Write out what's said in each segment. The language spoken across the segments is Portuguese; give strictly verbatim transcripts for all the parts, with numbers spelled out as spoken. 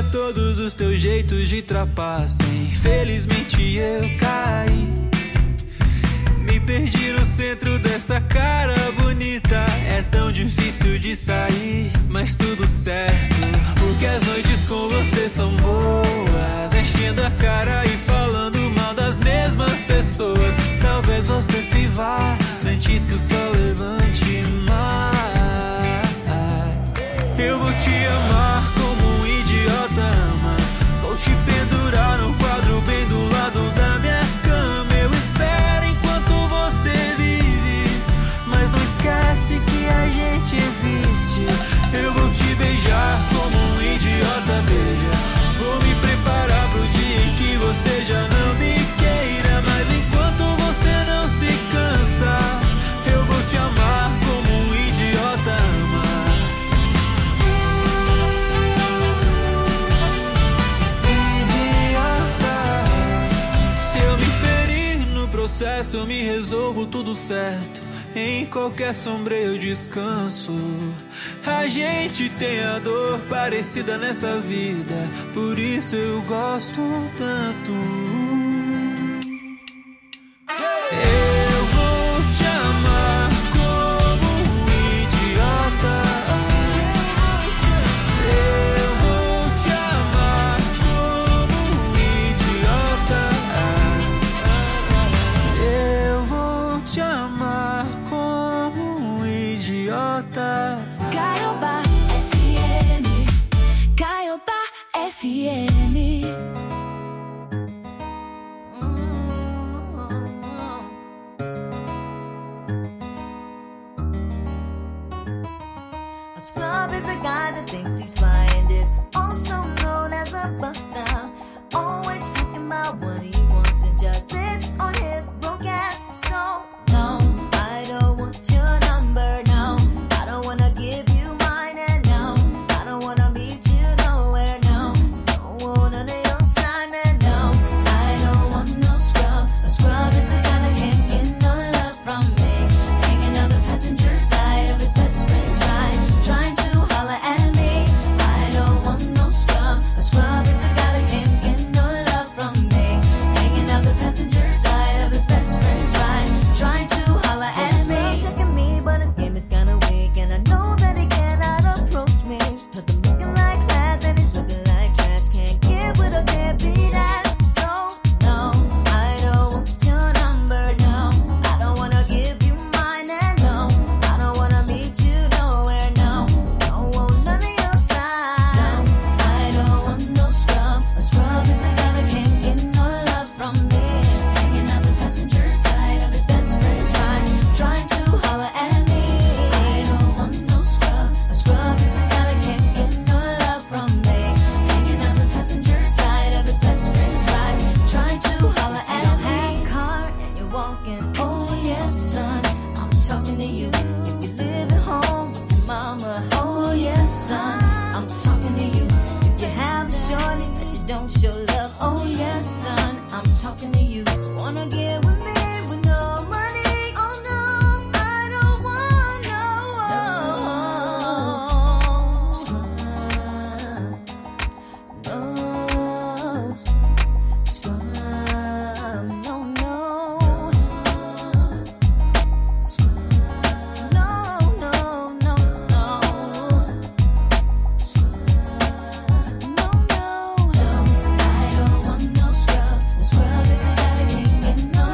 todos os teus jeitos de trapaça. Infelizmente eu caí, me perdi no centro dessa cara bonita. É tão difícil de sair, mas tudo certo, porque as noites com você são boas. Enchendo a cara e falando mal das mesmas pessoas. Talvez você se vá antes que o sol levante mais. Eu vou te amar como um idiota ama. Vou te pendurar no quadro bem do lado da minha cama. Eu espero enquanto você vive, mas não esquece que a gente existe. Eu vou te beijar como um idiota, veja. Vou me preparar pro dia em que você já não me queira. Mas enquanto você não se cansa, eu vou te amar como um idiota ama. Processo eu me resolvo tudo certo. Em qualquer sombra eu descanso. A gente tem a dor parecida nessa vida, por isso eu gosto tanto. Eu vou te amar como um idiota. Eu vou te amar como um idiota. Eu vou te amar como um idiota. Caiobá F M, Caiobá F M. A scrub is a guy that thinks he's fly and is also known as a buster. Always talking about what he wants and just sits on his broke ass. So no, I don't want your number. No, I don't wanna give you mine. And no, I don't wanna meet you nowhere. No, don't want none of your time. And no, I don't want no scrub. A scrub is a guy that can't get no love from me. Hanging on the passenger side of his best friend's ride, trying to holler at me. I don't want no scrub. A scrub is a guy that can't get no love from me. Hanging out the passenger side of his best friend's ride, trying to holler at me. He's checking me, but his game is kinda weak, and I know that he cannot approach me, cause I'm looking like glass and he's looking like trash. Can't get with a deadbeat ass. So no, I don't want your number. No, I don't wanna give you mine. And no, I don't wanna meet you nowhere. No, don't want none of your time. No, I don't want no scrub. A scrub is a guy that can't get no love from me. Hanging out the passenger side of his best friend's ride, trying to holler at me. I don't want no scrub. A scrub is a guy that can't get no love from me. Hanging out the passenger side of his best friend's ride, trying to holler at me. You don't have a car and you're walking. Oh yes, son, I'm talking to you. If you live at home with your mama. Oh yes, son, I'm talking to you. If you have a shorty that you don't show love. Oh yes, son, I'm talking to you. Wanna get with me with no money? Oh no, I don't want no scrub. No scrub, no, no scrub. No, no, no, no scrub. No, no, I don't want no scrub. The scrub is a guy that can't get no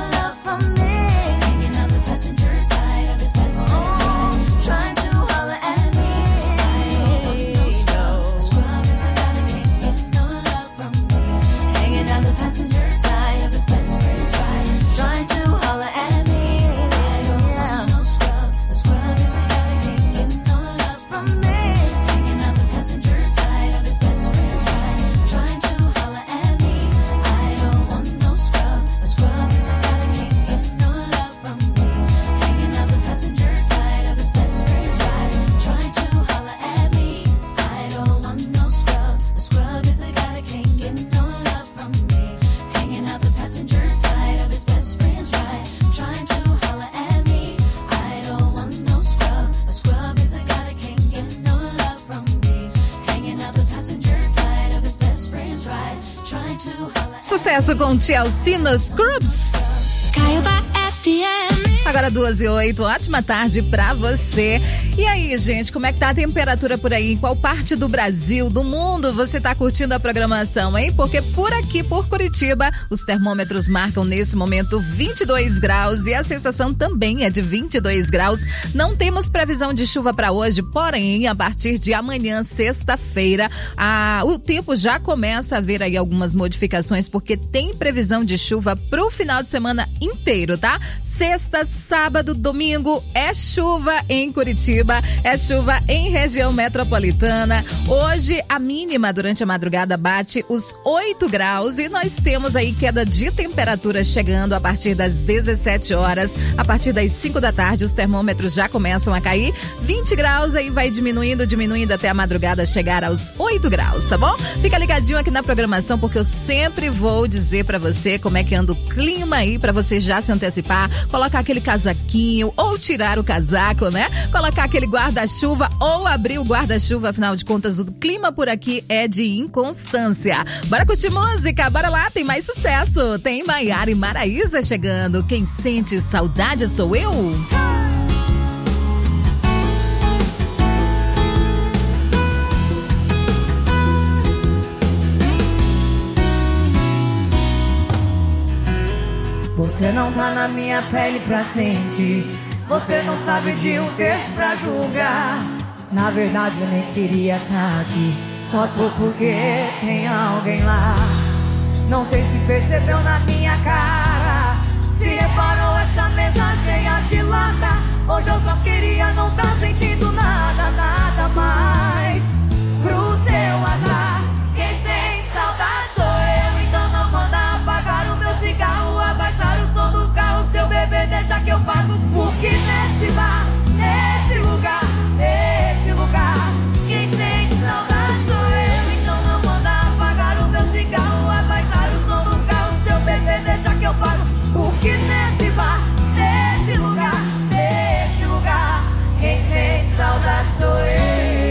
Sucesso com Chelsea nos Crubs. Caiobá F M. Agora duas e oito, ótima tarde pra você. E aí, gente, como é que tá a temperatura por aí? Em qual parte do Brasil, do mundo, você tá curtindo a programação, hein? Porque por aqui, por Curitiba, os termômetros marcam nesse momento vinte e dois graus e a sensação também é de vinte e dois graus. Não temos previsão de chuva pra hoje, porém, a partir de amanhã, sexta-feira, a, o tempo já começa a ver aí algumas modificações, porque tem previsão de chuva pro final de semana inteiro, tá? Sexta, sábado, domingo, é chuva em Curitiba, é chuva em região metropolitana. Hoje, a mínima durante a madrugada bate os oito graus e nós temos aí queda de temperatura chegando a partir das dezessete horas. A partir das cinco da tarde, os termômetros já começam a cair. vinte graus, aí vai diminuindo, diminuindo até a madrugada chegar aos oito graus, tá bom? Fica ligadinho aqui na programação, porque eu sempre vou dizer pra você como é que anda o clima aí, pra você já se antecipar, colocar aquele casaquinho ou tirar o casaco, né? Colocar aquele guarda-chuva ou abrir o guarda-chuva, afinal de contas o clima por aqui é de inconstância. Bora curtir música, bora lá, tem mais sucesso. Tem Maiara e Maraísa chegando. Quem sente saudade sou eu. Você não tá na minha pele pra sentir. Você não sabe de um texto pra julgar. Na verdade eu nem queria tá aqui. Só tô porque tem alguém lá. Não sei se percebeu na minha cara, se reparou essa mesa cheia de lata. Hoje eu só queria não tá sentindo nada, nada mais. Pro seu azar, quem sente saudade sou eu. Então não manda apagar o meu cigarro, abaixar o som do carro. Seu bebê deixa que eu pago. Porque nesse bar, nesse lugar, nesse lugar, quem sente saudade sou eu. Então não manda apagar o meu cigarro, abaixar o som do carro. Seu bebê deixa que eu pago. Porque nesse bar, nesse lugar, nesse lugar, quem sente saudade sou eu.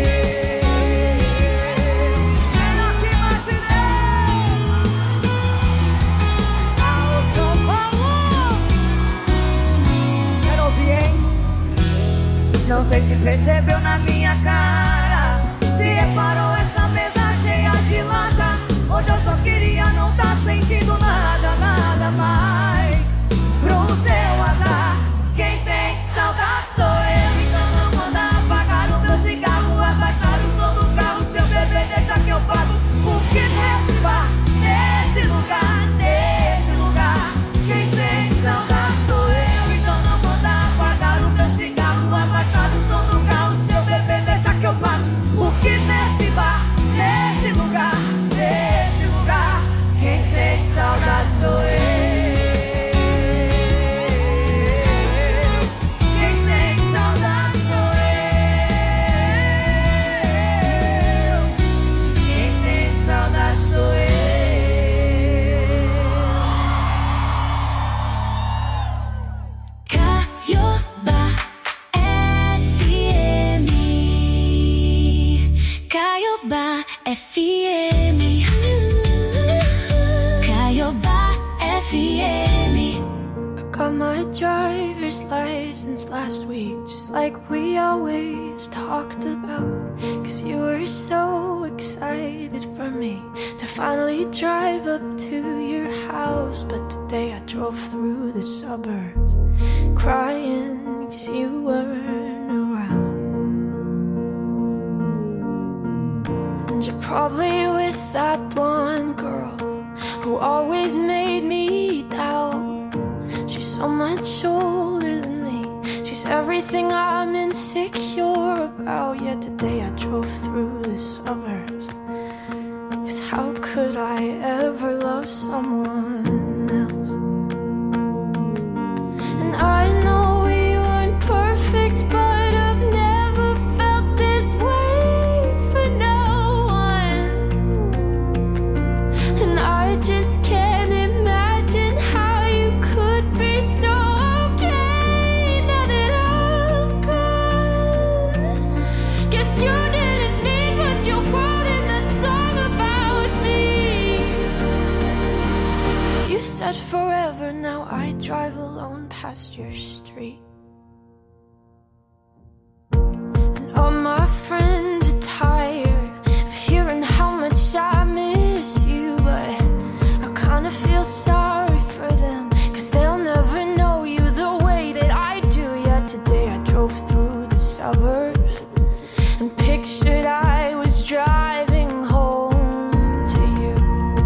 Não sei se percebeu na minha cara, se reparou essa mesa cheia de lata. Hoje eu só queria não tá sentindo nada, nada mais. Pro seu azar, quem sente saudade sou eu. Então não manda apagar o meu cigarro, abaixar o som do carro. Seu bebê deixa que eu pago. Porque nesse bar, nesse lugar, nesse lugar, quem sente saudade sou eu. Então não manda apagar o meu cigarro, abaixar o som do carro. Seu bebê deixa que eu pago. Porque nesse bar, nesse lugar, nesse lugar, quem sente saudade sou eu. Quem sente saudade sou eu. Quem sente saudade sou eu. Caiobá F M. Caiobá F M. Caiobá F M. Got my driver's license last week, just like we always talked about. Cause you were so excited for me to finally drive up to your house. But today I drove through the suburbs crying cause you weren't around. And you're probably with that blonde girl who always made me doubt. She's so much older than me. She's everything I'm insecure about. Yet today I drove through the suburbs. Cause how could I ever love someone else? And I know we weren't perfect, but I've never felt this way for no one. And I just can't imagine how you could be so okay now that I'm gone. Guess you didn't mean what you wrote in that song about me. forever, now I drive alone past your street. And all my friends are tired of hearing how much I miss you, but I kinda feel sorry for them, cause they'll never know you the way that I do. Yeah, today I drove through the suburbs and pictured I was driving home to you.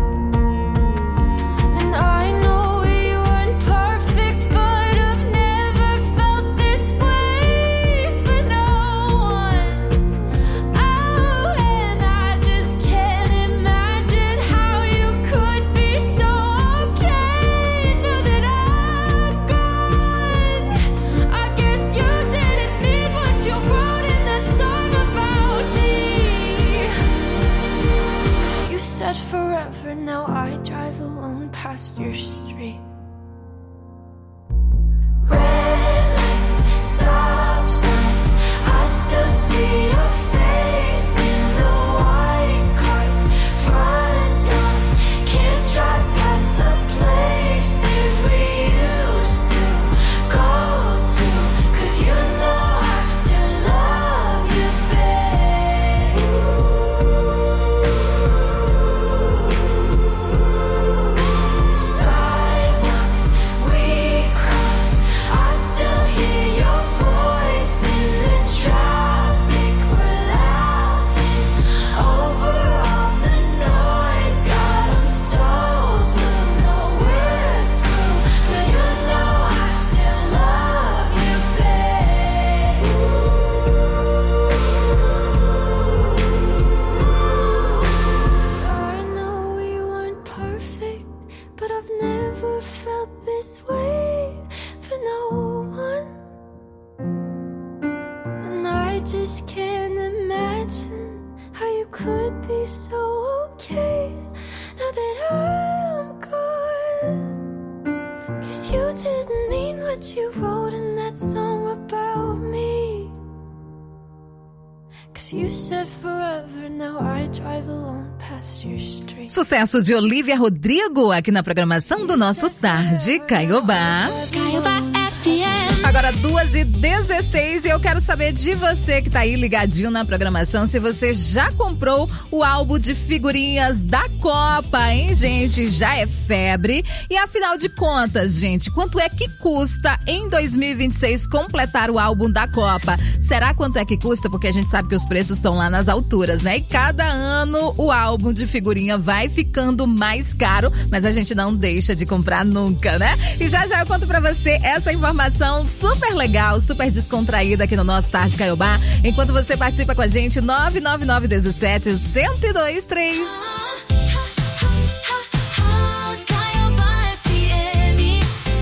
And I know we weren't perfect, but I've never felt this way for no one. Oh, and I just can't imagine how you could be so okay now that I'm gone. I guess you didn't mean what you wrote in that song about me. Cause you said forever, now I drive alone past your street. Red lights, stop signs, I still see your face in the white cars, front yards. Can't drive past the places we used to go to, cause you know I still love you, babe. Sidewalks we crossed, I still hear your voice in the traffic. We're laughing over all the noise. God, I'm so blue, no we're through, but you know I still love you, babe. I know we weren't perfect, but I've never felt this way for no one. And I just can't imagine how you could be so okay now that I'm gone. Cause you didn't mean what you wrote in that song about me. Cause you said forever, now I drive alone past your street. Sucesso de Olivia Rodrigo aqui na programação do nosso Tarde Caiobá. Caiobá F M. Agora duas e dezesseis e eu quero saber de você que tá aí ligadinho na programação, se você já comprou o álbum de figurinhas da Copa, hein, gente? Já é febre. E afinal de contas, gente, quanto é que custa em dois mil e vinte e seis completar o álbum da Copa? Será quanto é que custa? Porque a gente sabe que os preços estão lá nas alturas, né? E cada ano o álbum de figurinha vai ficando mais caro, mas a gente não deixa de comprar nunca, né? E já já eu conto pra você essa informação super legal, super descontraída aqui no nosso Tarde Caiobá, enquanto você participa com a gente, nove nove nove um sete, um zero dois três. Caiobá F M.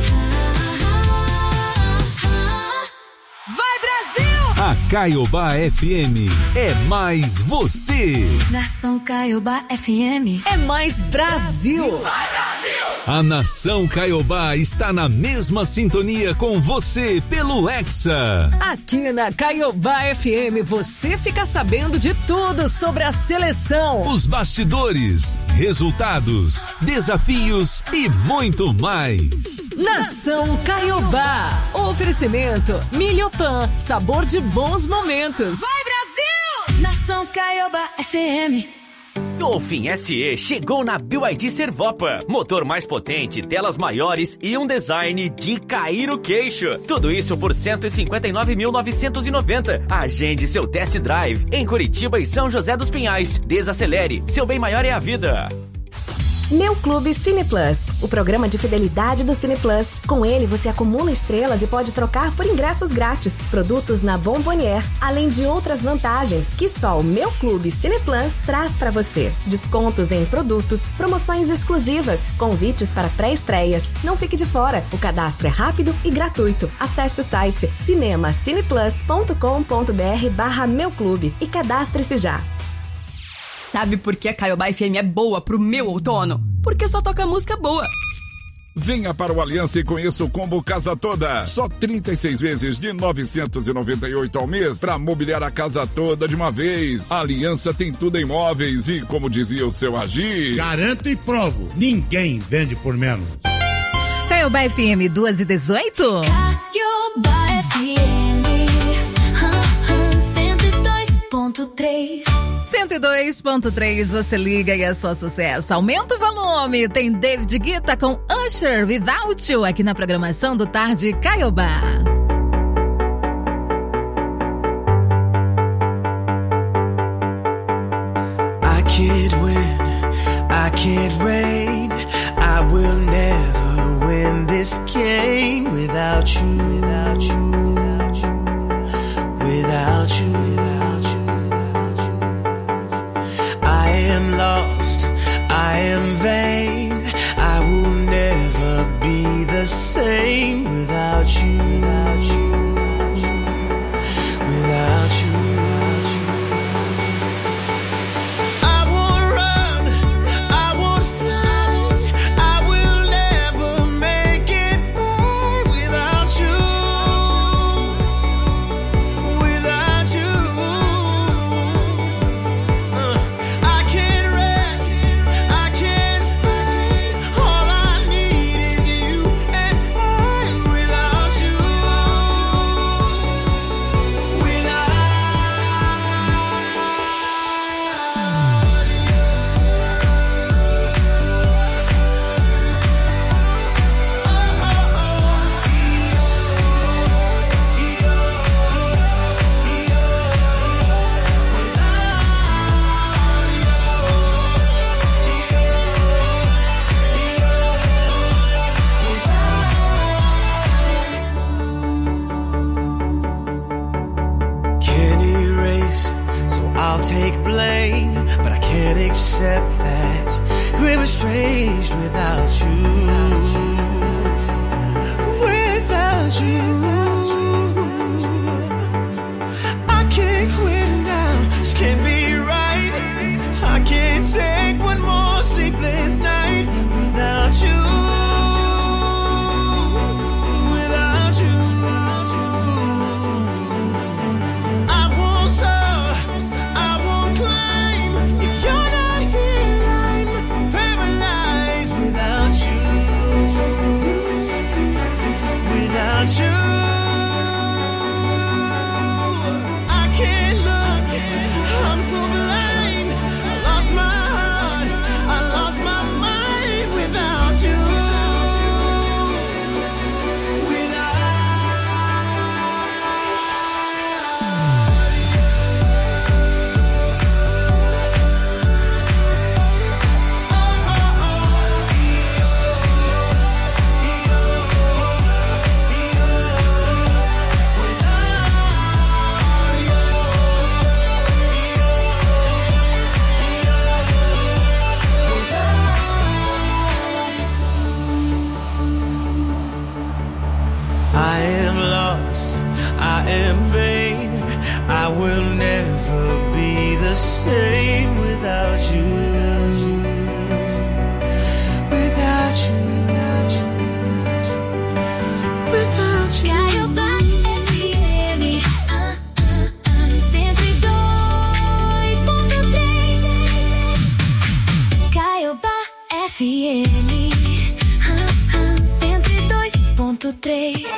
Vai, Brasil! A Caiobá F M é mais você. Nação Caiobá F M. É mais Brasil! A Nação Caiobá está na mesma sintonia com você pelo Hexa. Aqui na Caiobá F M você fica sabendo de tudo sobre a seleção, Os bastidores, resultados, desafios e muito mais. Nação Caiobá. Oferecimento Milhopan, sabor de bons momentos. Vai, Brasil! Nação Caiobá F M. Dolphin S E chegou na B Y D Servopa. Motor mais potente, telas maiores e um design de cair o queixo. Tudo isso por cento e cinquenta e nove mil novecentos e noventa. Agende seu test drive em Curitiba e São José dos Pinhais. Desacelere, seu bem maior é a vida. Meu Clube Cine Plus, o programa de fidelidade do Cine Plus. Com ele você acumula estrelas e pode trocar por ingressos grátis, produtos na Bombonier, além de outras vantagens que só o Meu Clube Cine Plus traz para você. Descontos em produtos, promoções exclusivas, convites para pré-estreias. Não fique de fora, o cadastro é rápido e gratuito. Acesse o site cinemacineplus.com.br barra Meu Clube e cadastre-se já. Sabe por que a Caiobá F M é boa pro meu outono? Porque só toca música boa. Venha para o Aliança e conheça o combo Casa Toda. Só trinta e seis vezes de novecentos e noventa e oito ao mês para mobiliar a casa toda de uma vez. A Aliança tem tudo em móveis e, como dizia o seu Agir... Garanto e provo, ninguém vende por menos. Caiobá F M duas e dezoito. Caiobá F M cento e dois ponto três. cento e dois ponto três, você liga e é só sucesso. Aumenta o volume. Tem David Guetta com Usher, Without You, aqui na programação do Tarde Caiobá. I can't win, I can't reign, I will never win this game without you, without you, without you, without you, without you. I am lost, I am vain, I will never be the same without you, without you, without you, without you. Accept that we're estranged without you, without you. I can't quit now, this can't be right. I can't take one more sleepless night without you, without you. I won't soar, I won't climb if you're not. Without you, I can't look, I'm so blind. I lost my heart, I lost my mind without you. I am lost, I am vain, I will never be the same without you, without you, without you, without you. Caiobá F M cento e dois ponto três. Caiobá F M cento e dois ponto três.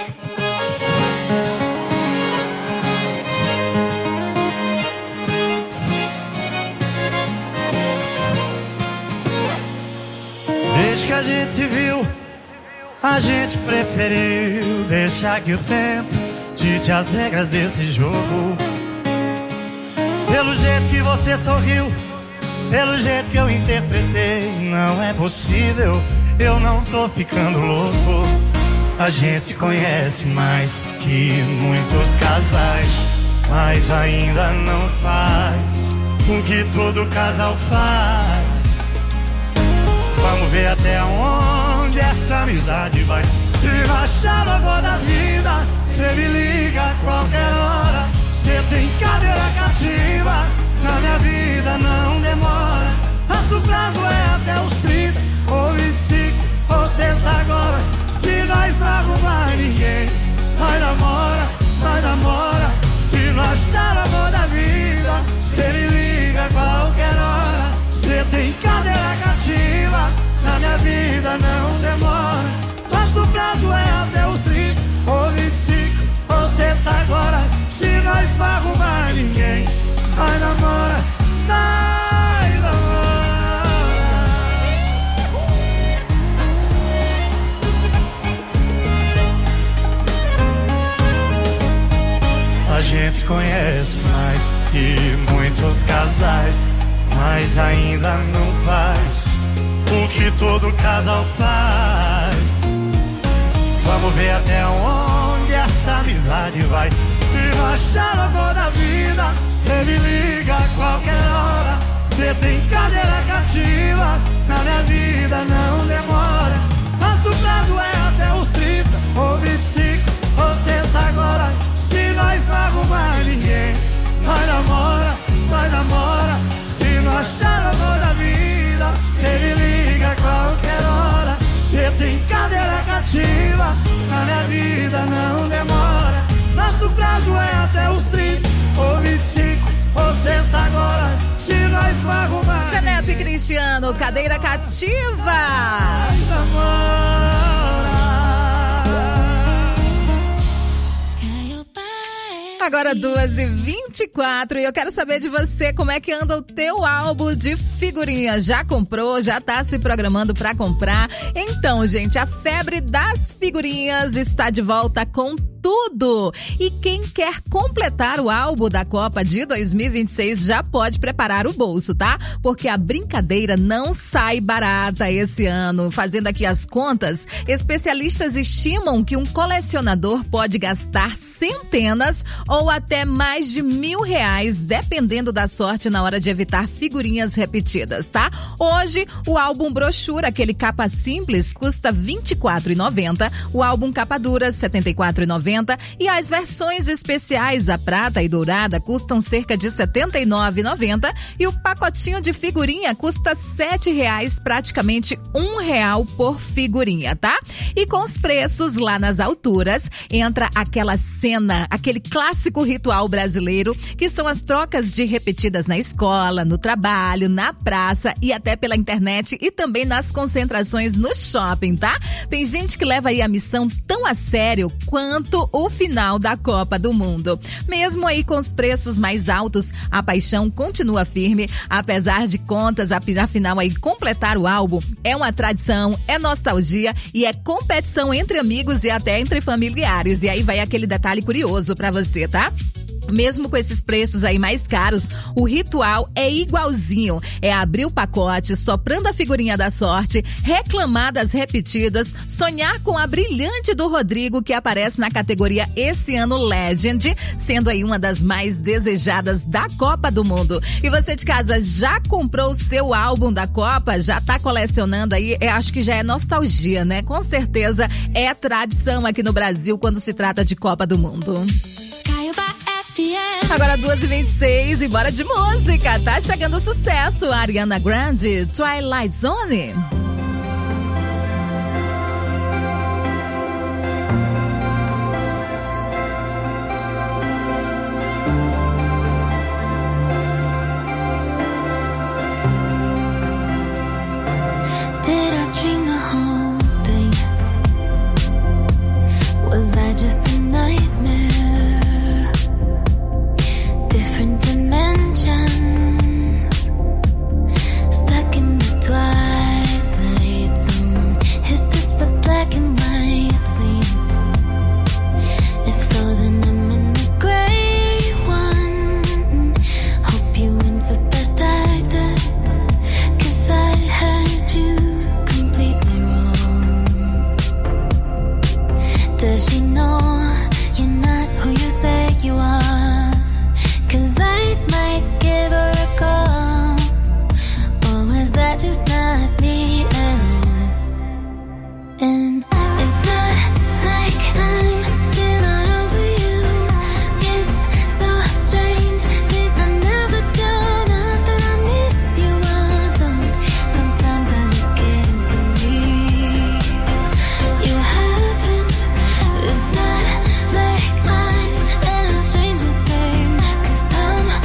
Desde que a gente se viu, a gente preferiu deixar que o tempo dite as regras desse jogo. Pelo jeito que você sorriu, pelo jeito que eu interpretei, não é possível, eu não tô ficando louco. A gente se conhece mais que muitos casais, mas ainda não faz o que todo casal faz. Vamos ver até onde essa amizade vai. Se rachar no amor da vida, cê me liga a qualquer hora. Cê tem cadeira cativa, na minha vida não demora. Nosso prazo é até os trinta, ou vinte e cinco, ou sexta agora. Se nós não arrumar ninguém, nós namora, nós namora. Se não achar o amor da vida, cê me liga a qualquer hora. Cê tem cadeira cativa, na minha vida não demora. Nosso prazo nós namora, nós namora. A gente conhece mais que muitos casais, mas ainda não faz o que todo casal faz. Vamos ver até onde essa amizade vai. Se não achar o amor da vida, cê me liga a qualquer hora. Cê tem cadeira cativa, na minha vida não demora. Nosso prazo é até os trinta, ou vinte e cinco, ou sexta agora. Se nós não arrumar ninguém, nós namora, nós namora. Se não achar o amor da vida, cê me liga a qualquer hora. Cê tem cadeira cativa, na minha vida não demora. Nosso prazo é até os trinta, ou vinte e cinco, ou sexta agora. Se nós não arrumar. Zé Neto e Cristiano, cadeira cativa. Nós namora. Agora duas e vinte e quatro e eu quero saber de você como é que anda o teu álbum de figurinhas. Já comprou? Já tá se programando pra comprar? Então, gente, a febre das figurinhas está de volta com tudo. E quem quer completar o álbum da Copa de dois mil e vinte e seis já pode preparar o bolso, tá? Porque a brincadeira não sai barata esse ano. Fazendo aqui as contas, especialistas estimam que um colecionador pode gastar centenas ou até mais de mil reais, dependendo da sorte na hora de evitar figurinhas repetidas, tá? Hoje, o álbum brochura, aquele capa simples, custa vinte e quatro reais e noventa centavos, o álbum capa dura, setenta e quatro reais e noventa centavos, e as versões especiais, a prata e dourada, custam cerca de setenta e nove reais e noventa centavos, e o pacotinho de figurinha custa sete reais, praticamente um real por figurinha, tá? E com os preços lá nas alturas, entra aquela cena, aquele clássico ritual brasileiro, que são as trocas de repetidas na escola, no trabalho, na praça e até pela internet e também nas concentrações no shopping, tá? Tem gente que leva aí a missão tão a sério quanto o final da Copa do Mundo. Mesmo aí com os preços mais altos, a paixão continua firme, apesar de contas, afinal aí completar o álbum é uma tradição, é nostalgia e é competição entre amigos e até entre familiares. E aí vai aquele detalhe curioso pra você, tá? Mesmo com esses preços aí mais caros, o ritual é igualzinho. É abrir o pacote, soprando a figurinha da sorte, reclamar das repetidas, sonhar com a brilhante do Rodrigo, que aparece na categoria esse ano Legend, sendo aí uma das mais desejadas da Copa do Mundo. E você de casa já comprou o seu álbum da Copa? Já tá colecionando aí? Eu acho que já é nostalgia, né? Com certeza é tradição aqui no Brasil quando se trata de Copa do Mundo. Agora duas e vinte e seis e bora de música. Tá chegando o sucesso. Ariana Grande, Twilight Zone. Did I dream the whole thing? Was I just a nightmare? Different dimensions, stuck in the twilight zone. Is this a black and white scene? If so, then I'm in the gray one. Hope you win for best actor, 'cause I had you completely wrong. Does she know you're not who you say you are? 'Cause I might give her a call. Or was that just not me at all? And it's not like I'm still not over you. It's so strange, this I never do. Not that I miss you, I don't. Sometimes I just can't believe you happened. It's not like I'm gonna change a thing, 'cause I'm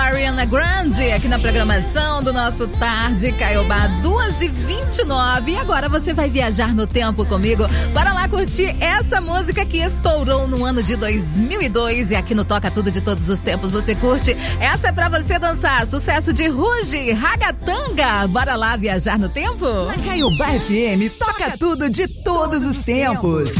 Ariana Grande aqui na programação do nosso Tarde Caiobá, duas e vinte e nove. E agora você vai viajar no tempo comigo. Bora lá curtir essa música que estourou no ano de dois mil e dois. E aqui no Toca Tudo de Todos os Tempos você curte. Essa é pra você dançar. Sucesso de Ruge, Ragatanga. Bora lá viajar no tempo? Na Caiobá F M, toca tudo de todos os tempos.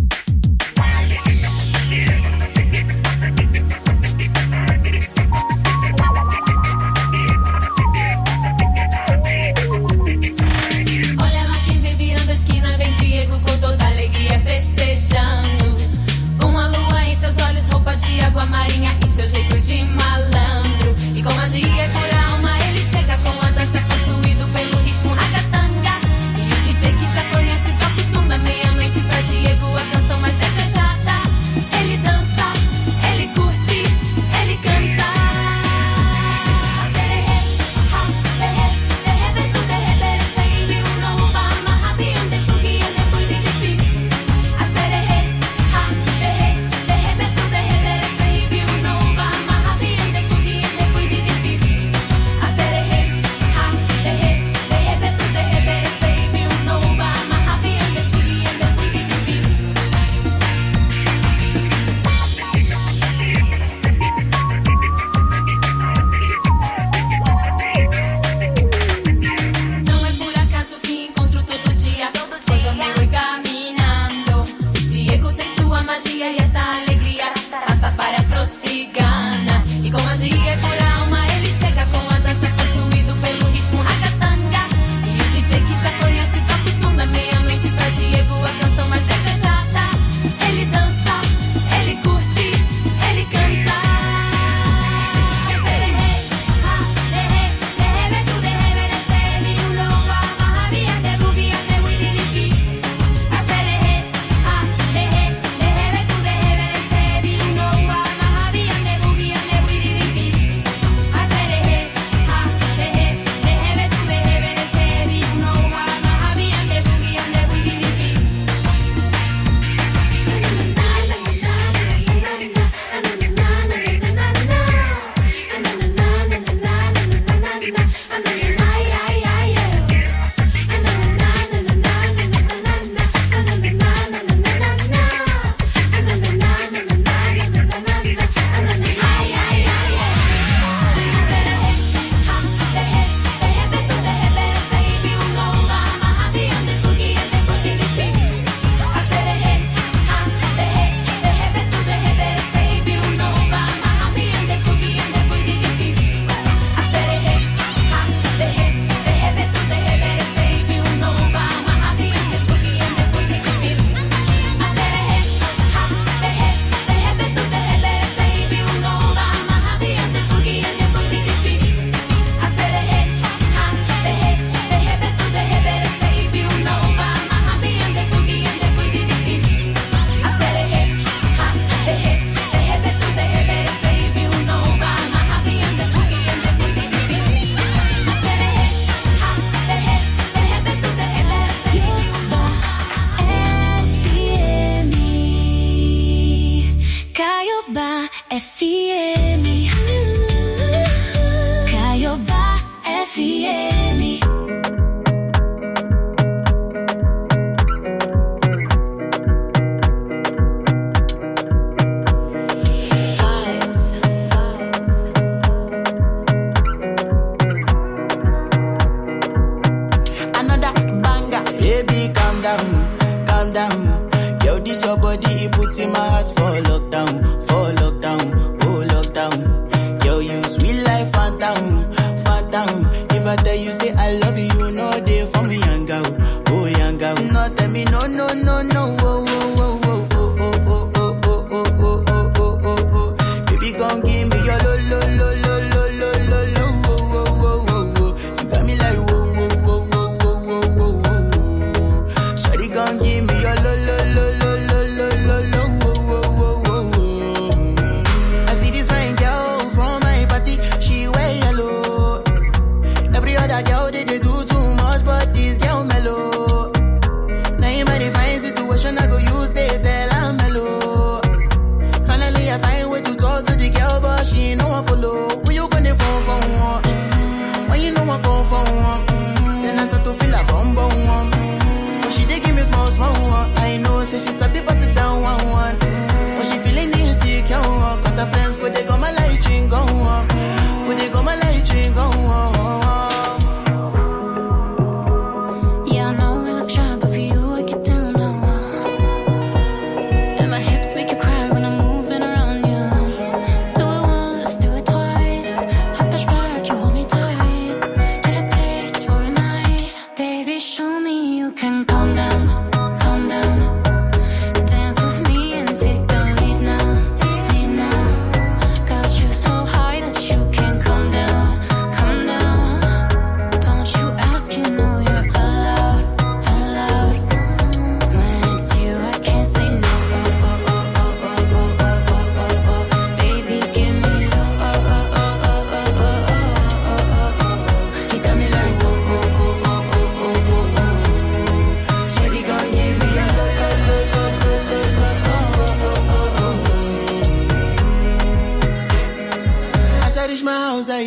De água marinha e seu jeito de malandro. E com magia por alma ele chega com a dança possuído pelo ritmo ragatanga. E o D J que já conhece toca o som da meia-noite pra Diego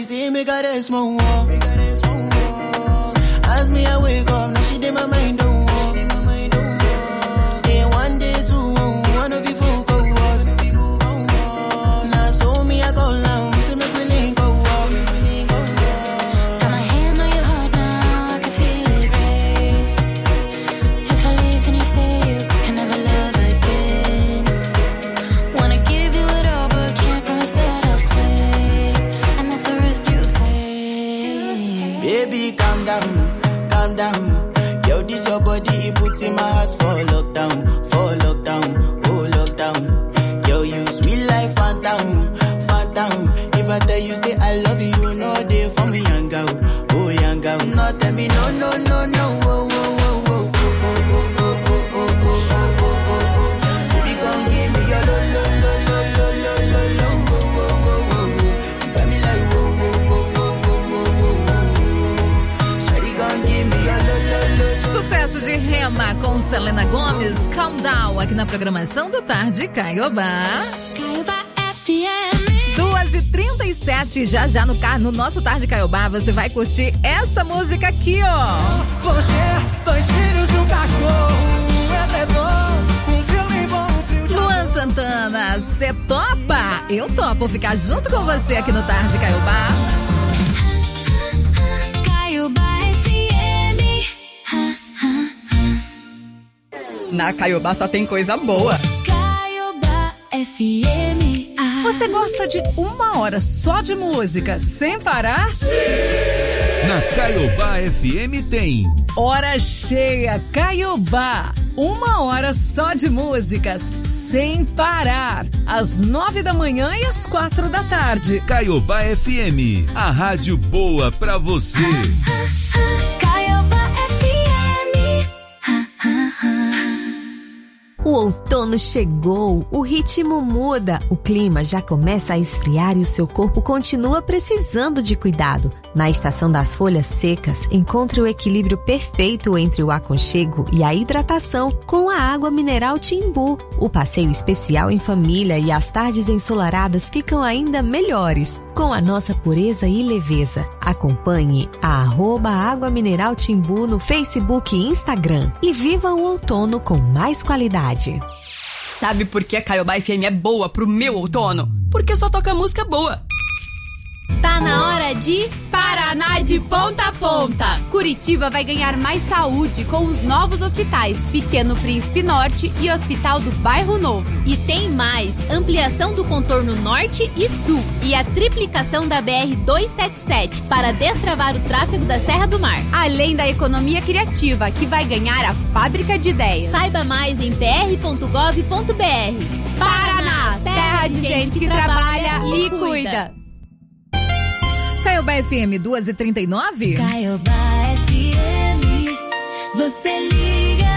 see me got a small wall. Me got a small wall. As me I wake up, now she did my mind don't walk. My mind don't walk. Day one, day two, one of you folk go us. Now so me I go down, see me willing go walk. Got my hand on your heart now, I can feel it race. If I leave, then you say you can never love again. Wanna give you it all, but can't promise that I'll stay. And that's a risk you take. Baby, calm down, calm down. Yo, this your body, it puts in my heart for lockdown, for lockdown, oh lockdown. Yo, you sweet life, phantom, phantom. If I tell you say I love you, you know they for me, young girl, oh young girl. No, tell me no, no, no, no, oh, oh, oh, oh, oh, oh, oh, oh, oh, oh, oh, oh, oh. Baby, come give me your lo, lo, lo, lo, lo, lo, lo, lo, oh, oh, oh, oh. You got me like whoa, whoa, whoa, whoa, whoa, whoa, whoa. Shawty, come give me your lo, lo, lo, lo. Sucesso de Rema com Selena Gomes, Calm Down, aqui na programação do Tarde Caiobá. Caiobá F M. duas e trinta e sete, já já no, car- no nosso Tarde Caiobá, você vai curtir essa música aqui, ó. Você, dois filhos e um cachorro, um edredom, um filme bom, um filme de Luan Santana, cê topa? Eu topo ficar junto com você aqui no Tarde Caiobá. Caiobá F M. Na Caiobá só tem coisa boa. Caiobá F M. Você gosta de uma hora só de música sem parar? Na Caiobá F M tem Hora Cheia Caiobá. Uma hora só de músicas sem parar. Às nove da manhã e às quatro da tarde. Caiobá F M, a rádio boa pra você. Caiobá F M. O outono chegou, o ritmo muda, o clima já começa a esfriar e o seu corpo continua precisando de cuidado. Na estação das folhas secas, encontre o equilíbrio perfeito entre o aconchego e a hidratação com a água mineral Timbu. O passeio especial em família e as tardes ensolaradas ficam ainda melhores com a nossa pureza e leveza. Acompanhe a arroba Água Mineral Timbu no Facebook e Instagram e viva o outono com mais qualidade. Sabe por que a Caiobá F M é boa pro meu outono? Porque só toca música boa. Tá na hora de Paraná de ponta a ponta. Curitiba vai ganhar mais saúde com os novos hospitais Pequeno Príncipe Norte e Hospital do Bairro Novo. E tem mais, ampliação do contorno norte e sul e a triplicação da B R duzentos e setenta e sete para destravar o tráfego da Serra do Mar. Além da economia criativa, que vai ganhar a Fábrica de Ideias. Saiba mais em p r ponto gov ponto b r. Paraná, terra de gente que trabalha e cuida. Caiobá F M duas e trinta e nove. Caiobá F M, você liga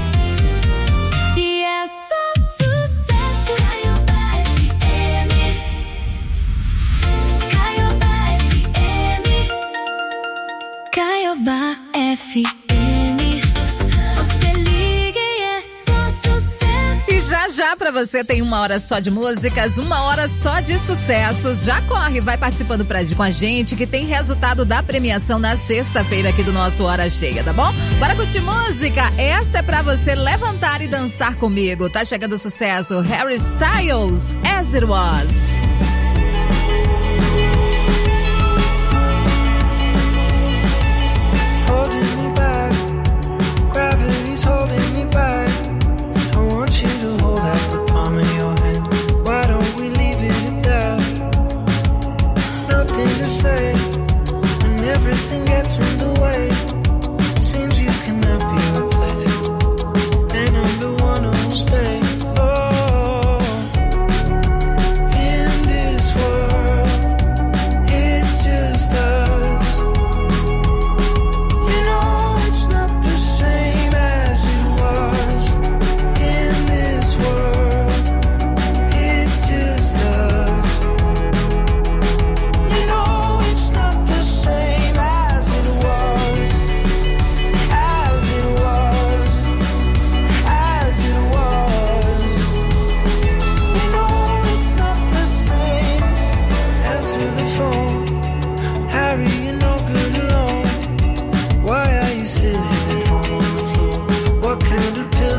e é só sucesso. Caiobá F M, Caiobá F M, Caiobá F M, você liga e é só sucesso. E já já pra você tem uma hora só de músicas, uma hora só de sucessos. Já corre, vai participando pra, com a gente que tem resultado da premiação na sexta-feira aqui do nosso Hora Cheia, tá bom? Bora curtir música? Essa é pra você levantar e dançar comigo. Tá chegando o sucesso Harry Styles, As It Was. holding me back. Gravity's holding me back. I want you to hold out the palm of your hand. Why don't we leave it at that? Nothing to say when everything gets in the way. Seems you cannot be replaced, and I'm the one who'll stay. Oh, in this world, it's just us. You know it's not the same as it was. In this world, it's just us. You know it's not the same as it was.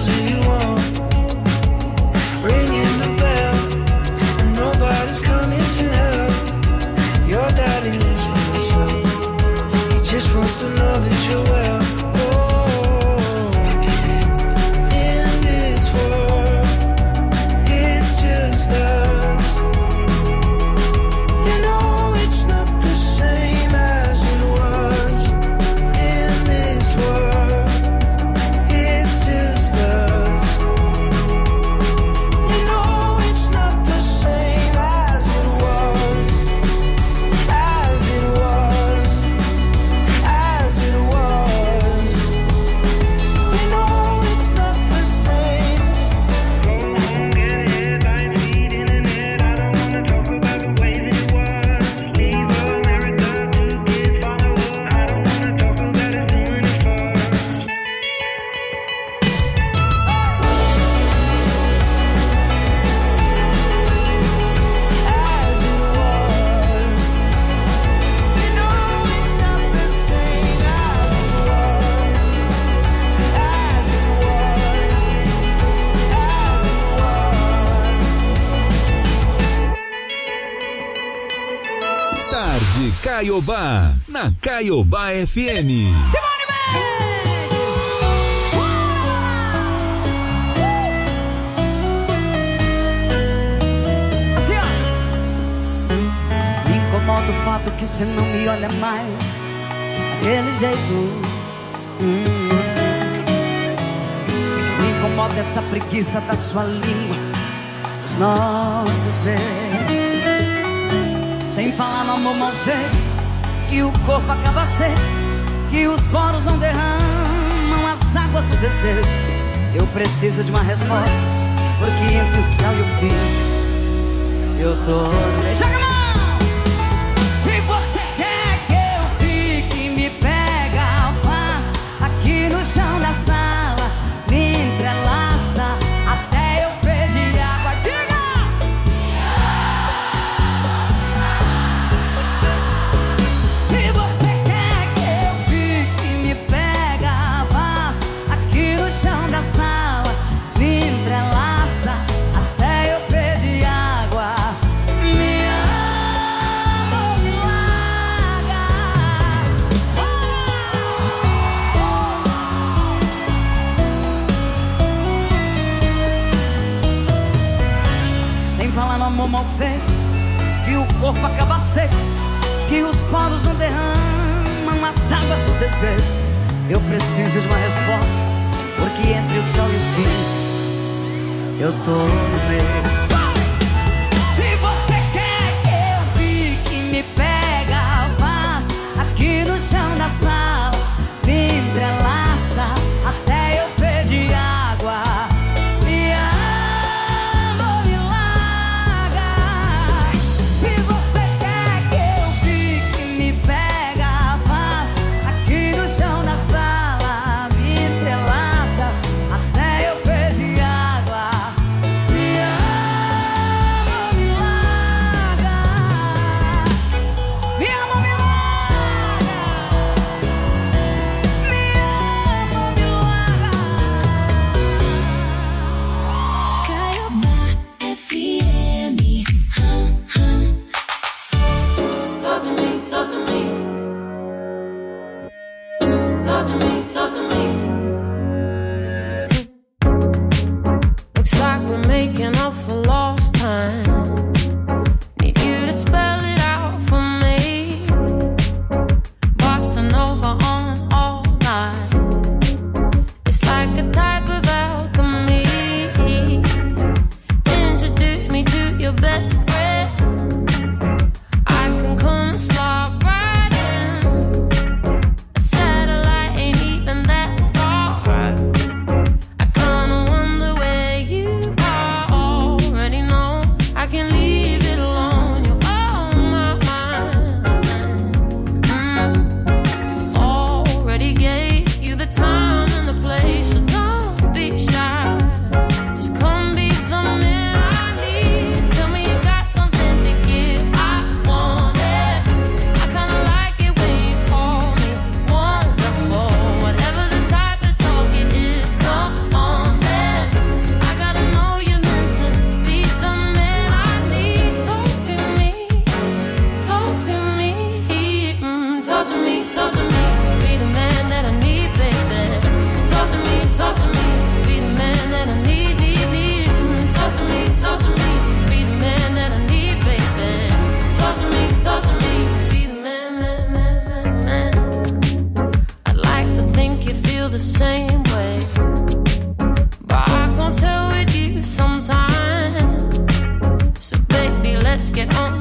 do you want? Ringing the bell, and nobody's coming to help. Your daddy lives by himself. He just wants to know that you're well. Oh, in this world, it's just us. You know it's not the same as it was. In this world, it's just us. You know it's not the same as it was. As it was. As it was. You know it's not the same. Go home, get headlines, feed internet. I don't wanna talk about the way that it was. Leave America, two kids follow her. I don't wanna talk about us doing it first. As it was. You know it's not the same as it was. As it was. As it was. Tarde Caiobá, na Caiobá F M. Assim, ó. Me incomoda o fato que você não me olha mais daquele jeito. Hum. Me incomoda essa preguiça da sua língua, os nossos beijos. Sem falar no amor mal feito, que o corpo acaba seco, que os poros não derramam as águas do desejo. Eu preciso de uma resposta, porque entre o tchau e o fim eu tô no meio. Joga a mão! Se você quer que eu fique, me pega, faz aqui no chão da sala, me entrelaça até eu pedir água. Diga! Se você quer que eu fique, me pega, faz aqui no chão da sala, me entrelaça até eu pedir água. Me ama ou me larga. Sem falar no amor mal feito, que o corpo acaba seco, que os poros não derramam as águas do desejo. Eu preciso de uma resposta, porque entre o tchau e o fim eu tô no meio. Se você quer que eu fique, me pega, faz aqui no chão da sala, me entrelaça até eu pedir água. Me ama ou me larga. Se você quer que eu fique, me pega, faz aqui no chão da sala, me entrelaça até eu pedir água. Me ama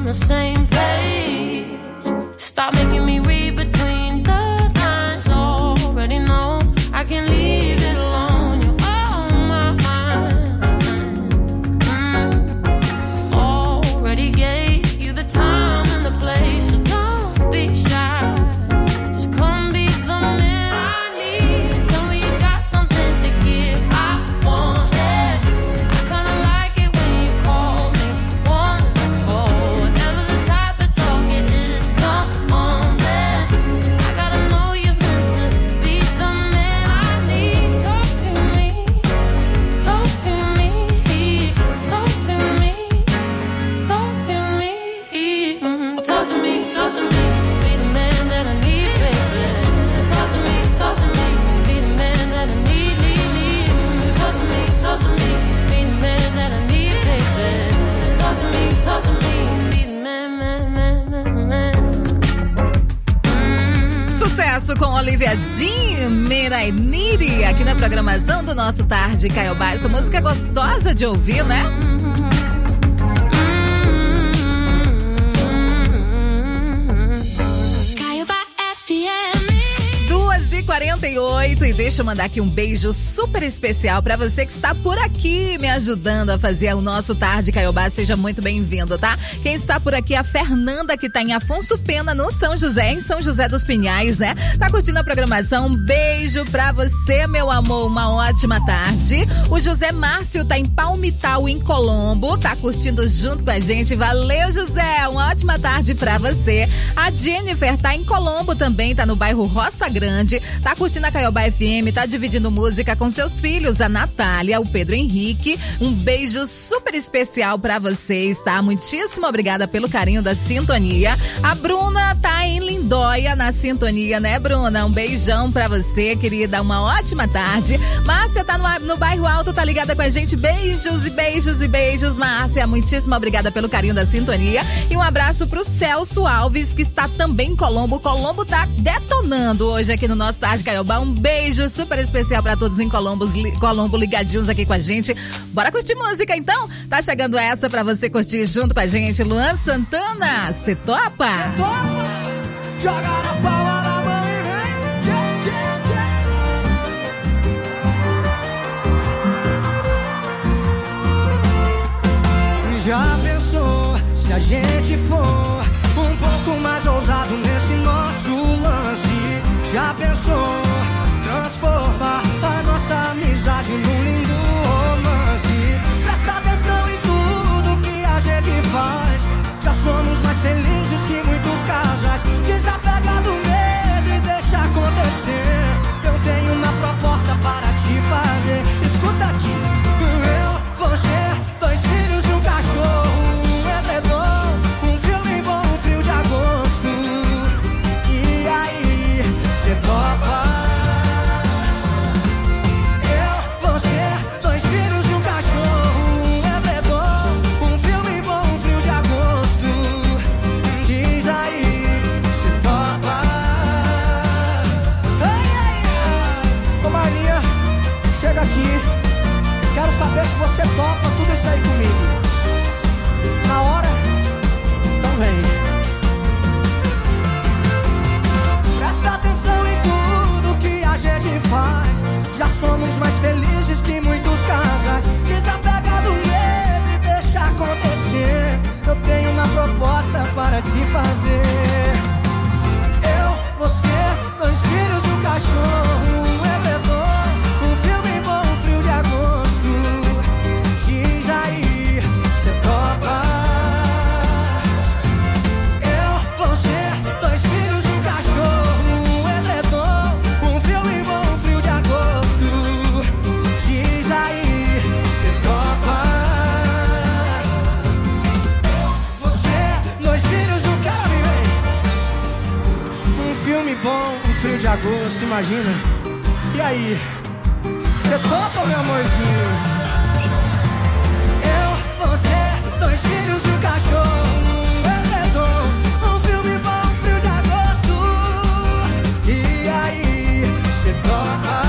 the same page. Stop making me read between the lines. Already know I can leave it alone. You're on my mind. Mm. Already gave you the time and the place, so don't be shy. Just come be the man I need. Tell me you got something to give. I want it. I kinda like it when you call me wonderful. Whatever the type of talk it is, come on then. I gotta know you're meant to be the man I need. Talk to me, talk to me, talk to me, talk to me, mm, talk to me, talk to me. Be the man that I need, baby. Talk to me, talk to me. Be the man that I need, need, need. Mm, talk to me, talk to me. Be the man that I need, baby. Talk to me, talk to me. Be the man, man, man, man, man. Sucesso com Olivia Dean, Mera Niri, aqui na programação do nosso Tarde Caiobá. Essa música é gostosa de ouvir, né? Caiobá F M. duas e quarenta e oito e deixa eu mandar aqui um beijo super especial pra você que está por aqui me ajudando a fazer o nosso Tarde Caiobá. Seja muito bem-vindo, tá? Quem está por aqui é a Fernanda, que tá em Afonso Pena, no São José, em São José dos Pinhais, né? Tá curtindo a programação. Um beijo pra você, meu amor. Uma ótima tarde. O José Márcio tá em Palmital, em Colombo. Tá curtindo junto com a gente. Valeu, José. Uma ótima tarde pra você. A Jennifer tá em Colombo também, tá no bairro Roça Grande. Tá curtindo a Caiobá F M, tá dividindo música com seus filhos, a Natália, o Pedro Henrique. Um beijo super especial pra vocês, tá? Muitíssimo obrigada pelo carinho da sintonia. A Bruna tá em Lindóia, na sintonia, né, Bruna? Um beijão pra você, querida. Uma ótima tarde. Márcia tá no, no bairro Alto, tá ligada com a gente. Beijos e beijos e beijos, Márcia. Muitíssimo obrigada pelo carinho da sintonia. E um abraço pro Celso Alves, que está também em Colombo. Colombo tá detonando hoje aqui no nosso Tarde Caiobá. Um beijo super especial pra todos em Colombo, li, Colombo ligadinhos aqui com a gente. Bora curtir música então? Tá chegando essa pra você curtir junto com a gente. Luan Santana, cê topa? Cê topa? Joga na palma da mão e vem. Já pensou se a gente for um pouco mais ousado nesse nosso lance? Já pensou transformar a nossa amizade num lindo romance? Presta atenção em tudo que a gente faz. Já somos mais felizes que muitos casais. Desapega do medo e deixa acontecer. Eu tenho uma proposta para te fazer. Escuta aqui. Eu, você, dois filhos e um cachorro, um edredom, um filme bom, um frio de agosto. E aí, cê topa? Eu, você, dois filhos e um cachorro, um edredom, um filme bom, um frio de agosto. Diz aí, cê topa? Ai, ai, ai. Ô Maria, chega aqui. Quero saber se você topa tudo isso aí comigo. Na hora? Então vem. Presta atenção em tudo que a gente faz. Já somos mais felizes que muitos casais. Desapega do medo e deixa acontecer. Eu tenho uma proposta para te fazer. Eu, você, dois filhos e um cachorro, um edredom, um filme bom, um frio de agosto. Diz aí, cê topa? Eu, você, dois filhos e um cachorro, um edredom, um filme bom, um frio de agosto. Diz aí, cê topa? Você, dois filhos e um cachorro, um filme bom, um frio de agosto, imagina. E aí, cê topa, meu amorzinho? Eu, você, dois filhos e um cachorro, um edredom, um filme bom, um frio de agosto. E aí, cê topa?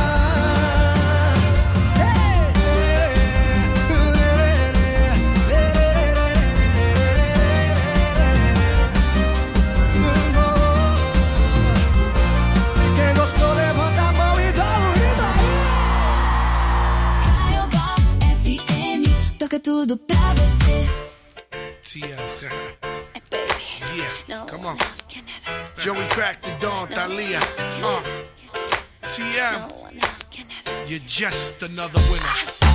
toca tudo pra você. T S Yeah, come on. Joey Crack the Dawn, Thalia. Uh. T M, you're just another winner.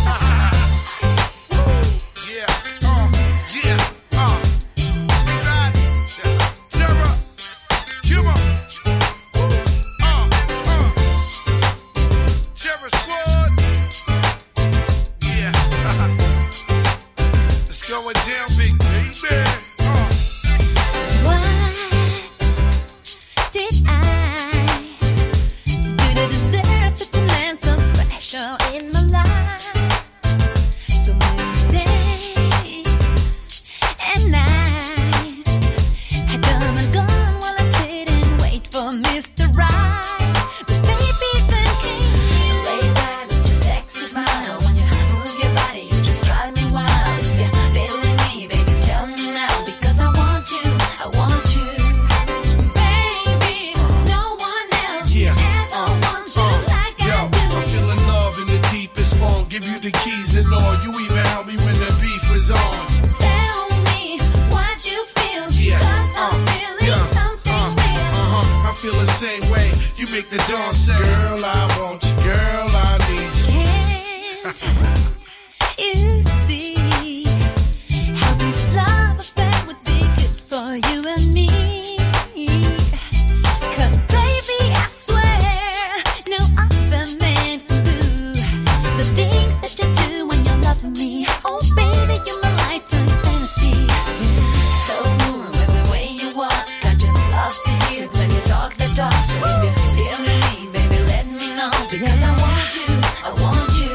Yeah, uh, yeah, uh. Right. Terror, come on. Uh, uh. Terror Squad. Yeah. It's going down, big baby. Uh. What did I do to deserve such a man so special in my life? So many days and nights I come and gone while I sit and wait for Mister Right. But baby, the king, the way that with your sexy smile, when you move your body, you just drive me wild. If you're feeling me, baby, tell me now, because I want you, I want you. Baby, no one else Yeah. ever wants you like Yo, I do. I'm feeling love in the deepest form. Give you the keys and all. You even help me when the beef is on. Tell me what you feel, Yeah. cause I'm feeling Yeah. something real. Uh-huh. I feel the same way. You make the dawn say, girl, I want you. Girl, I need you. You see how this love affair would be good for you and me. Cause baby, I swear, no other man can do the things that you do when you're loving me. Oh baby, you're my lifetime fantasy. So smooth with the way you walk, I just love to hear when you talk the talk. So if you feel me, baby, let me know, because I want you, I want you.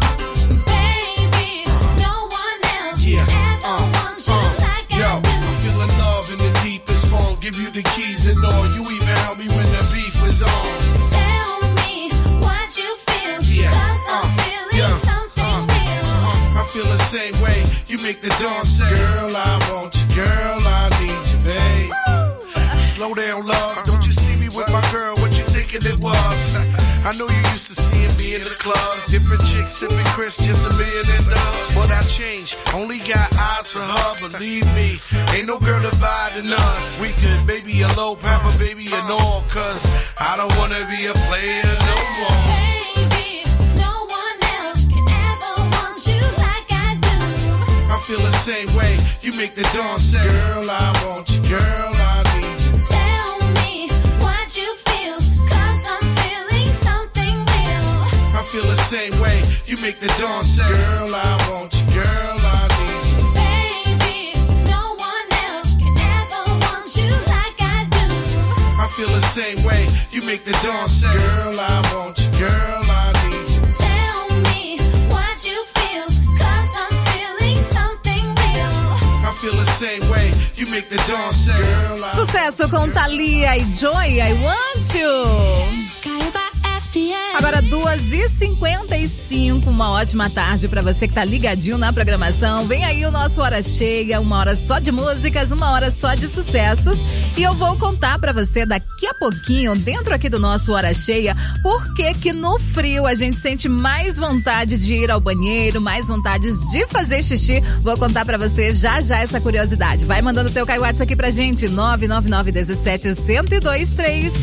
Baby, no one else Yeah. ever wants you like Yo, I do. I'm feeling love in the deepest form. Give you the keys and all. You even help me when the beef is on. Tell me what you feel, Yeah. cause I'm feeling yeah. something real. I feel the same way. You make the dawn say, girl, I want you. Girl, I need you, babe. Slow down, love. Don't you see me with my girl? What you thinking it was? I know you used to seeing me in the clubs. Different chicks sipping Chris, just a million and dubs. But I changed. Only got eyes for her. Believe me, ain't no girl dividing us. We could maybe a low pamper, baby, and all. Cause I don't wanna be a player no more. Baby, no one else can ever want you like I do. I feel the same way. You make the dawn say, girl, I want you. Girl, I need you. Tell me what you feel, cause I'm feeling something real. I feel the same way. You make the dawn say, girl, I want you. Girl, I need you. Baby, no one else can ever want you like I do. I feel the same way. You make the dawn say, girl, I want you. Girl, I need you. Tell me what you feel, cause I'm feeling something real. I feel the same way. You make the dawn say, girl, I Sucesso com Thalia e Joy, I Want You. Agora duas e cinquenta e cinco, uma ótima tarde pra você que tá ligadinho na programação. Vem aí o nosso Hora Cheia, uma hora só de músicas, uma hora só de sucessos. E eu vou contar pra você daqui a pouquinho, dentro aqui do nosso Hora Cheia, por que que no frio a gente sente mais vontade de ir ao banheiro, mais vontades de fazer xixi. Vou contar pra você já já essa curiosidade. Vai mandando teu Caio WhatsApp aqui pra gente, nove nove nove um sete, um zero dois três.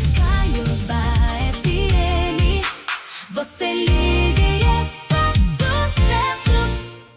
Você liga e é só sucesso.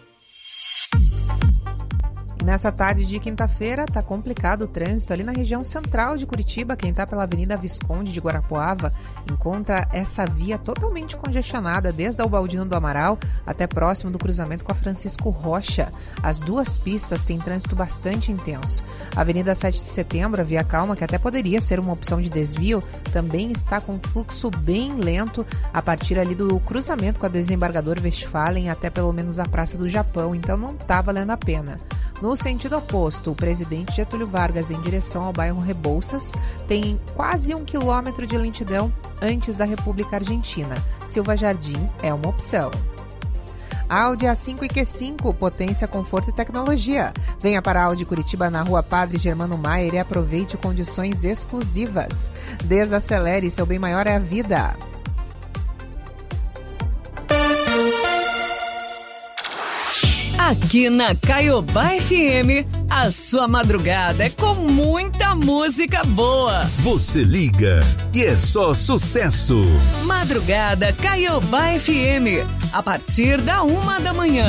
Nessa tarde de quinta-feira, tá complicado o trânsito ali na região central de Curitiba. Quem tá pela Avenida Visconde de Guarapuava encontra essa via totalmente congestionada, desde a Ubaldino do Amaral até próximo do cruzamento com a Francisco Rocha. As duas pistas têm trânsito bastante intenso. A Avenida sete de Setembro, a via calma, que até poderia ser uma opção de desvio, também está com fluxo bem lento a partir ali do cruzamento com a Desembargador Westphalen até pelo menos a Praça do Japão, então não tá valendo a pena. No sentido oposto, o Presidente Getúlio Vargas em direção ao bairro Rebouças tem quase um quilômetro de lentidão antes da República Argentina. Silva Jardim é uma opção. Audi A cinco e Q cinco, potência, conforto e tecnologia. Venha para a Audi Curitiba na Rua Padre Germano Maier e aproveite condições exclusivas. Desacelere, seu bem maior é a vida. A Aqui na Caiobá F M, a sua madrugada é com muita música boa. Você liga e é só sucesso. Madrugada Caiobá F M, a partir da uma da manhã.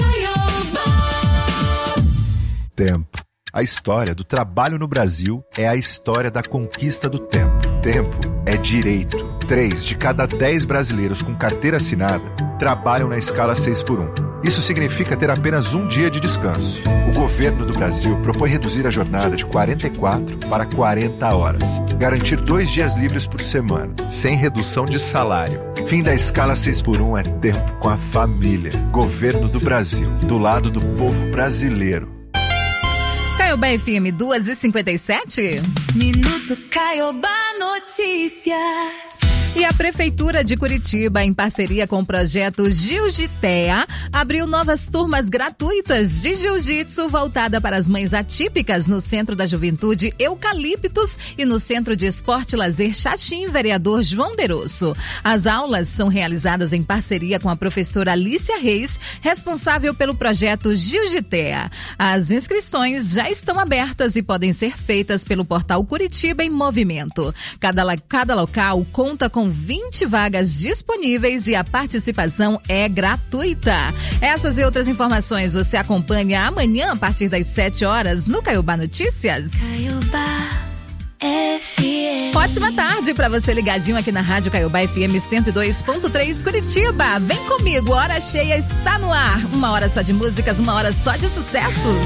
Tempo. A história do trabalho no Brasil é a história da conquista do tempo. Tempo é direito. Três de cada dez brasileiros com carteira assinada trabalham na escala seis por um. Isso significa ter apenas um dia de descanso. O governo do Brasil propõe reduzir a jornada de quarenta e quatro para quarenta horas. Garantir dois dias livres por semana, sem redução de salário. Fim da escala seis por um é tempo com a família. Governo do Brasil, do lado do povo brasileiro. Caiobá F M duas e cinquenta e sete. Minuto Caiobá Notícias. E a Prefeitura de Curitiba, em parceria com o projeto Jiu-Jitea, abriu novas turmas gratuitas de jiu-jitsu voltada para as mães atípicas no Centro da Juventude Eucaliptos e no Centro de Esporte e Lazer Xaxim, Vereador João Derosso. As aulas são realizadas em parceria com a professora Alicia Reis, responsável pelo projeto Jiu-Jitea. As inscrições já estão abertas e podem ser feitas pelo portal Curitiba em Movimento. Cada, cada local conta com vinte vagas disponíveis e a participação é gratuita. Essas e outras informações você acompanha amanhã a partir das sete horas no Caiobá Notícias. Caiobá F M. Ótima tarde para você ligadinho aqui na Rádio Caiobá F M cento e dois ponto três Curitiba. Vem comigo, Hora Cheia está no ar. Uma hora só de músicas, uma hora só de sucessos.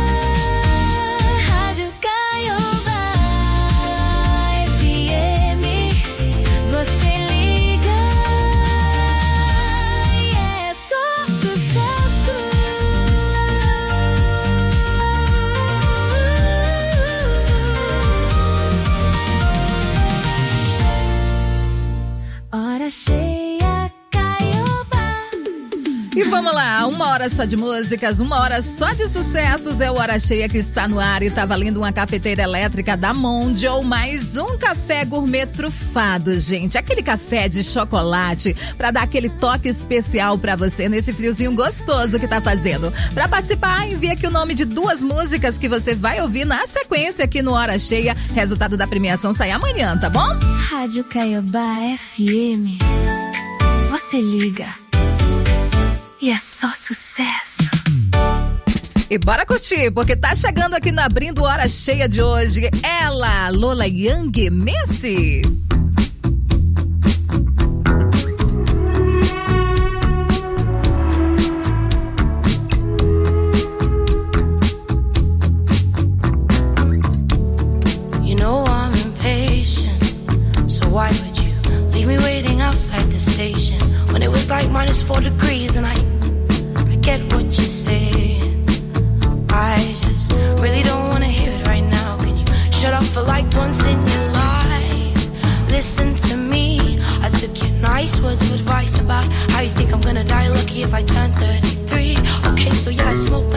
Rádio Caiobá F M. Você liga e é só sucesso. Hora cheia, Caiobá. E vamos lá, uma hora só de músicas, uma hora só de sucessos. É o Hora Cheia que está no ar e tá valendo uma cafeteira elétrica da Mondial, mais um café gourmet trufado, gente. Aquele café de chocolate pra dar aquele toque especial pra você nesse friozinho gostoso que tá fazendo. Pra participar, envia aqui o nome de duas músicas que você vai ouvir na sequência aqui no Hora Cheia. Resultado da premiação sai amanhã, tá bom? Rádio Caiobá F M. Você liga e é só sucesso. E bora curtir, porque tá chegando aqui no Abrindo Hora Cheia de hoje ela, Lola Young Messi. You know I'm impatient, so why would you leave me waiting outside the station when it was like minus four degrees and I, I get what you're saying. I just really don't wanna hear it right now. Can you shut up for like once in your life? Listen to me, I took your nice words of advice about how you think I'm gonna die lucky if I turn thirty-three. Okay, so yeah, I smoke